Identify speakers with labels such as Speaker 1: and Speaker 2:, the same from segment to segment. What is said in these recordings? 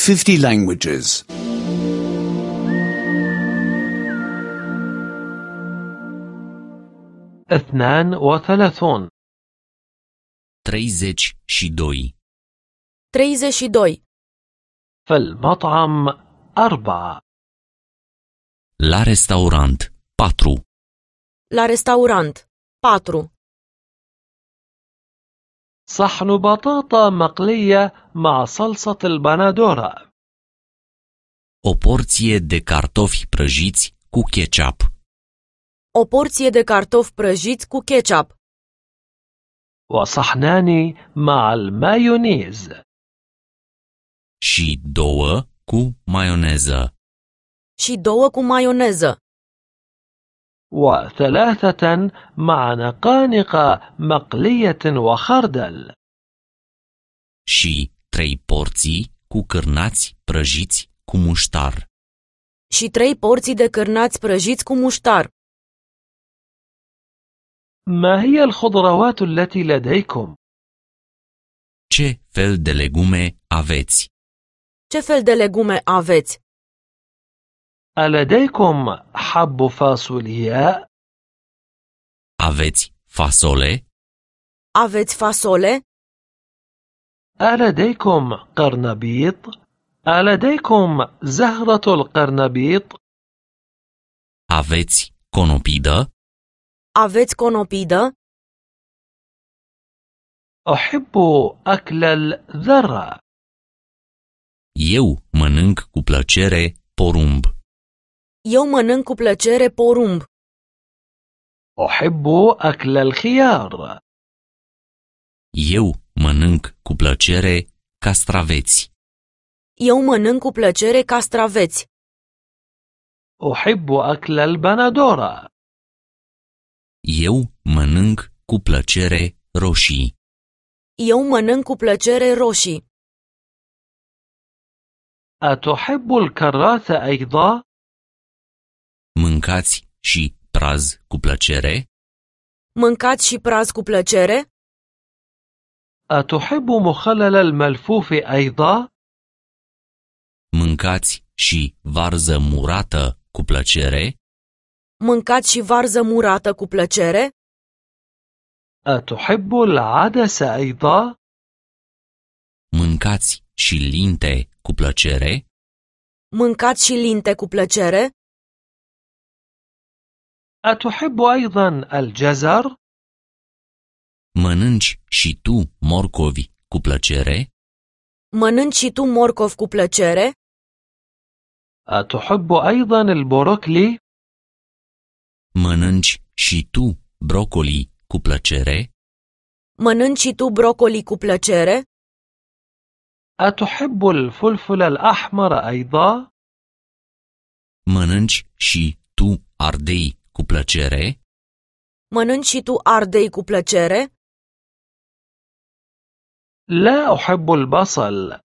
Speaker 1: 50 languages.
Speaker 2: 32
Speaker 3: 32
Speaker 4: 32.
Speaker 2: في المطعم 4
Speaker 3: La restaurant 4
Speaker 4: La restaurant 4.
Speaker 2: صحن بطاطا مقلية مع صلصة البندورة.
Speaker 3: O porție de cartofi prăjiți cu ketchup.
Speaker 4: O porție de cartofi prăjiți cu ketchup.
Speaker 2: وصحنان مع المايونيز.
Speaker 3: Și 2 cu maioneză.
Speaker 4: Și 2 cu maioneză.
Speaker 2: و3 مع نقانق مقلية وخردل.
Speaker 3: Și 3 porții cu cârnați prăjiți cu muștar.
Speaker 4: Și 3 porții de cârnați prăjiți cu muștar.
Speaker 2: ما هي الخضروات التي لديكم؟
Speaker 3: Ce fel de legume aveți?
Speaker 4: Ce fel de legume aveți?
Speaker 2: ألديكم حب فاصولياء؟
Speaker 3: Aveți fasole?
Speaker 4: Aveți fasole?
Speaker 2: ألديكم قرنبيط؟ ألديكم زهرة القرنبيط؟
Speaker 3: Aveți conopidă?
Speaker 4: Aveți conopidă?
Speaker 2: أحب أكل الذرة.
Speaker 3: Eu mănânc cu plăcere porumb.
Speaker 4: Eu mănânc cu plăcere porumb.
Speaker 2: أحب أكل الخيار.
Speaker 3: Eu mănânc cu plăcere castraveți.
Speaker 4: Eu mănânc cu plăcere castraveți.
Speaker 2: أحب أكل البندورة.
Speaker 3: Eu mănânc cu plăcere roșii.
Speaker 4: Eu mănânc cu plăcere roșii.
Speaker 2: أتحب الكراث أيضا؟
Speaker 3: Mâncați și praz cu plăcere?
Speaker 4: Mâncați și praz cu plăcere?
Speaker 2: أتحب مخلل الملفوف أيضا؟
Speaker 3: Mâncați și varză murată cu plăcere?
Speaker 4: Mâncați și varză murată cu plăcere?
Speaker 2: أتحب العدس أيضا؟
Speaker 3: Mâncați și linte cu plăcere?
Speaker 4: Mâncați și linte cu plăcere?
Speaker 2: أتحب أيضا الجزر؟
Speaker 3: Mănânci și tu morcovi cu plăcere?
Speaker 4: Mănânci și tu morcov cu plăcere?
Speaker 2: أتحب أيضا البروكلي؟
Speaker 3: Mănânci și tu brocoli cu plăcere?
Speaker 4: Mănânci și tu brocoli cu plăcere?
Speaker 2: أتحب الفلفل الأحمر أيضا؟
Speaker 3: Mănânci și tu ardei cu plăcere?
Speaker 4: Mănânci și tu ardei cu plăcere?
Speaker 2: لا أحب البصل.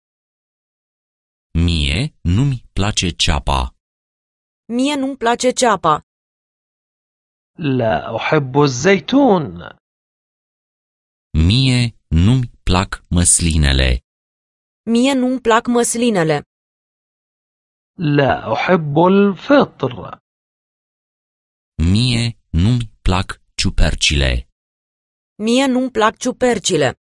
Speaker 3: Mie nu-mi place ceapa.
Speaker 4: Mie nu-mi place ceapa.
Speaker 2: لا أحب الزيتون.
Speaker 3: Mie nu-mi plac măslinele.
Speaker 4: Mie nu-mi plac măslinele.
Speaker 2: لا أحب الفطر.
Speaker 3: Mie nu-mi plac ciupercile.
Speaker 4: Mie nu-mi plac ciupercile.